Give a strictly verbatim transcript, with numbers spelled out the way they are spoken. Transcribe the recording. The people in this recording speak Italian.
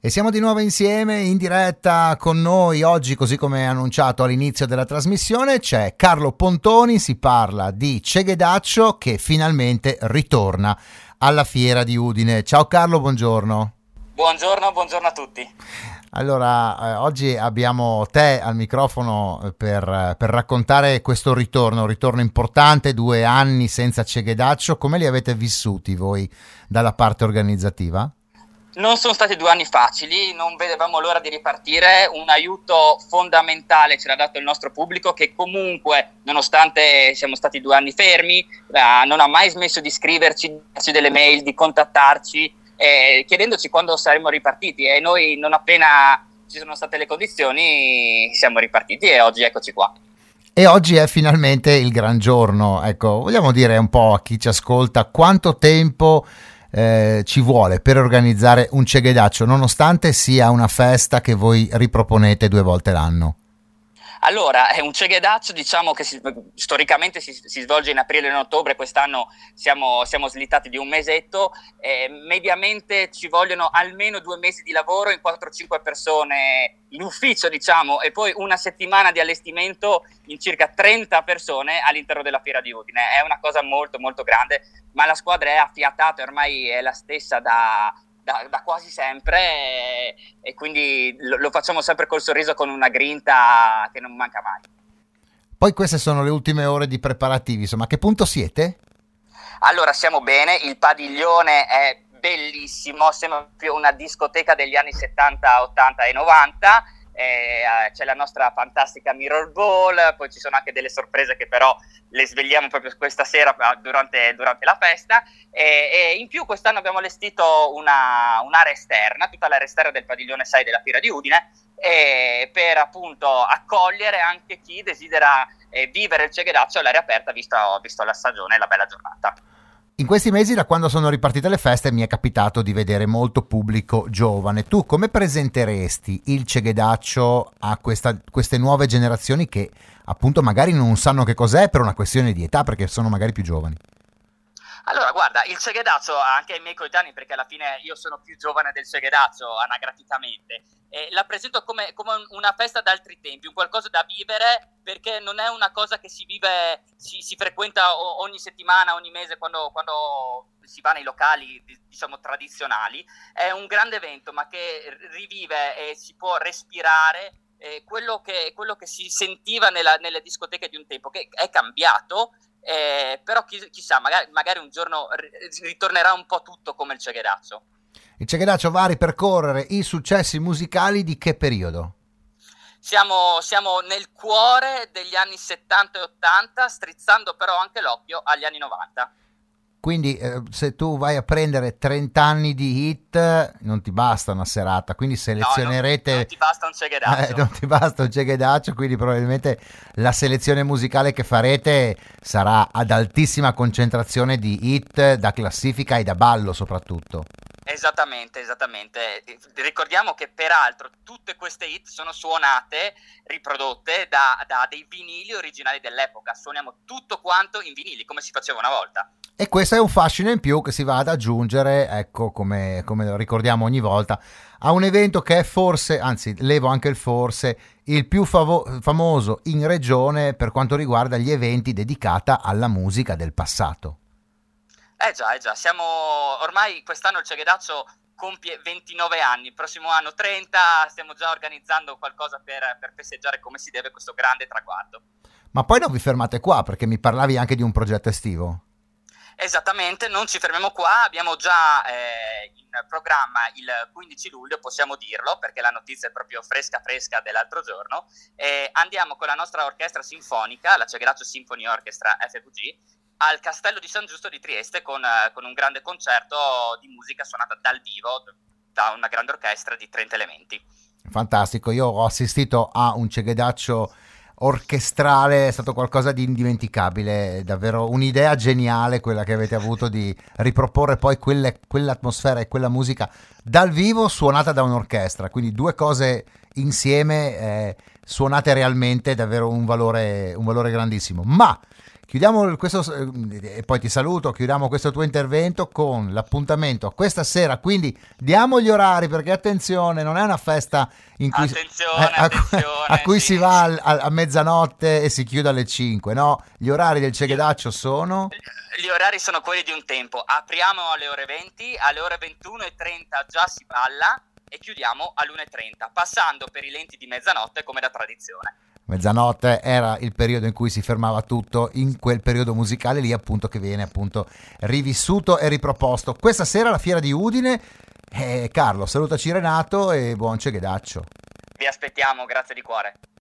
E siamo di nuovo insieme in diretta. Con noi oggi, così come annunciato all'inizio della trasmissione, c'è Carlo Pontoni. Si parla di Ceghedaccio che finalmente ritorna alla Fiera di Udine. Ciao Carlo, buongiorno. Buongiorno, buongiorno a tutti. Allora, eh, oggi abbiamo te al microfono per, per raccontare questo ritorno, un ritorno importante, due anni senza Ceghedaccio. Come li avete vissuti voi dalla parte organizzativa? Non sono stati due anni facili, non vedevamo l'ora di ripartire. Un aiuto fondamentale ce l'ha dato il nostro pubblico, che comunque, nonostante siamo stati due anni fermi, eh, non ha mai smesso di scriverci, di darci delle mail, di contattarci, eh, chiedendoci quando saremmo ripartiti, e noi, non appena ci sono state le condizioni, siamo ripartiti e oggi eccoci qua. E oggi è finalmente il gran giorno. Ecco, vogliamo dire un po' a chi ci ascolta quanto tempo Eh, ci vuole per organizzare un Ceghedaccio, nonostante sia una festa che voi riproponete due volte l'anno? Allora, è un Ceghedaccio, diciamo che si, storicamente si, si svolge in aprile e in ottobre. Quest'anno siamo, siamo slittati di un mesetto. Eh, mediamente ci vogliono almeno due mesi di lavoro in quattro cinque persone in ufficio, diciamo, e poi una settimana di allestimento in circa trenta persone all'interno della Fiera di Udine. È una cosa molto molto grande, ma la squadra è affiatata, ormai è la stessa da... Da, da quasi sempre, e, e quindi lo, lo facciamo sempre col sorriso, con una grinta che non manca mai. Poi queste sono le ultime ore di preparativi, insomma, a che punto siete? Allora, siamo bene, il padiglione è bellissimo, sembra più una discoteca degli anni settanta, ottanta e novanta. Eh, c'è la nostra fantastica Mirror Ball, poi ci sono anche delle sorprese che però le svegliamo proprio questa sera durante, durante la festa, e, e in più quest'anno abbiamo allestito una, un'area esterna, tutta l'area esterna del padiglione sei della Fiera di Udine, e per appunto accogliere anche chi desidera eh, vivere il Ceghedaccio all'aria aperta, visto, visto la stagione e la bella giornata. In questi mesi, da quando sono ripartite le feste, mi è capitato di vedere molto pubblico giovane. Tu come presenteresti il Ceghedaccio a questa, queste nuove generazioni che appunto magari non sanno che cos'è per una questione di età, perché sono magari più giovani? Allora, guarda, il Ceghedaccio, anche ai miei coetanei, perché alla fine io sono più giovane del Ceghedaccio anagraficamente, eh, la presento come, come una festa d'altri tempi, un qualcosa da vivere, perché non è una cosa che si vive, si, si frequenta ogni settimana, ogni mese, quando, quando si va nei locali, diciamo, tradizionali. È un grande evento, ma che rivive e si può respirare eh, quello, che, quello che si sentiva nella, nelle discoteche di un tempo, che è cambiato. Eh, però chi, chissà, magari, magari un giorno ritornerà un po' tutto come il Ceghedaccio. Il Ceghedaccio va a ripercorrere i successi musicali di che periodo? Siamo, siamo nel cuore degli anni settanta e ottanta, strizzando però anche l'occhio agli anni novanta. Quindi eh, se tu vai a prendere trenta anni di hit non ti basta una serata, quindi selezionerete... No, non, non ti basta un Ceghedaccio. Eh, non ti basta un Ceghedaccio, quindi probabilmente la selezione musicale che farete sarà ad altissima concentrazione di hit da classifica e da ballo soprattutto. Esattamente, esattamente. Ricordiamo che peraltro tutte queste hit sono suonate, riprodotte da, da dei vinili originali dell'epoca. Suoniamo tutto quanto in vinili, come si faceva una volta. E questo è un fascino in più che si va ad aggiungere, ecco, come, come lo ricordiamo ogni volta, a un evento che è forse, anzi levo anche il forse, il più favo- famoso in regione per quanto riguarda gli eventi dedicata alla musica del passato. Eh già, eh già, siamo ormai, quest'anno il Ceghedaccio compie ventinove anni, il prossimo anno trenta, stiamo già organizzando qualcosa per, per festeggiare come si deve questo grande traguardo. Ma poi non vi fermate qua, perché mi parlavi anche di un progetto estivo. Esattamente, non ci fermiamo qua, abbiamo già eh, in programma il quindici luglio, possiamo dirlo perché la notizia è proprio fresca fresca dell'altro giorno, eh, andiamo con la nostra orchestra sinfonica, la Ceghedaccio Symphony Orchestra F V G, al Castello di San Giusto di Trieste con, con un grande concerto di musica suonata dal vivo da una grande orchestra di trenta elementi. Fantastico, io ho assistito a un Ceghedaccio orchestrale, è stato qualcosa di indimenticabile, davvero un'idea geniale quella che avete avuto di riproporre poi quelle, quell'atmosfera e quella musica dal vivo suonata da un'orchestra, quindi due cose insieme eh, suonate realmente, davvero un valore, un valore grandissimo. Ma chiudiamo questo, e poi ti saluto, chiudiamo questo tuo intervento con l'appuntamento questa sera, quindi diamo gli orari, perché attenzione, non è una festa in cui, attenzione, eh, a, attenzione, a cui sì. si va a, a mezzanotte e si chiude alle cinque, no? Gli orari del Ceghedaccio sono... Gli orari sono quelli di un tempo, apriamo alle ore venti, alle ore ventuno e trenta già si balla e chiudiamo all'una e trenta, passando per i lenti di mezzanotte come da tradizione. Mezzanotte era il periodo in cui si fermava tutto, in quel periodo musicale lì appunto che viene appunto rivissuto e riproposto. Questa sera la Fiera di Udine, eh, Carlo, salutaci Renato e buon Ceghedaccio. Vi aspettiamo, grazie di cuore.